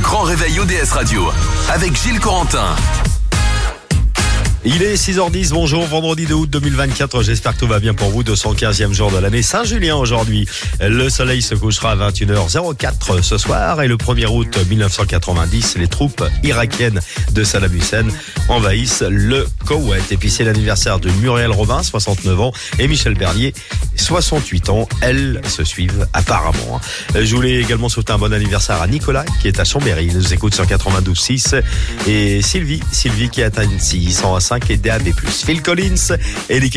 grand réveil ODS Radio avec Gilles Corentin. Il est 6h10, bonjour, vendredi 2 août 2024, j'espère que tout va bien pour vous, 215e jour de l'année Saint-Julien aujourd'hui. Le soleil se couchera à 21h04 ce soir et le 1er août 1990, les troupes irakiennes de Saddam Hussein envahissent le Koweït. Et puis c'est l'anniversaire de Muriel Robin, 69 ans, et Michel Bernier, 68 ans. Elles se suivent apparemment. Je voulais également souhaiter un bon anniversaire à Nicolas qui est à Chambéry, il nous écoute sur 92.6 et Sylvie qui est à Annecy, 105 et DAB+. Phil Collins et l'équipe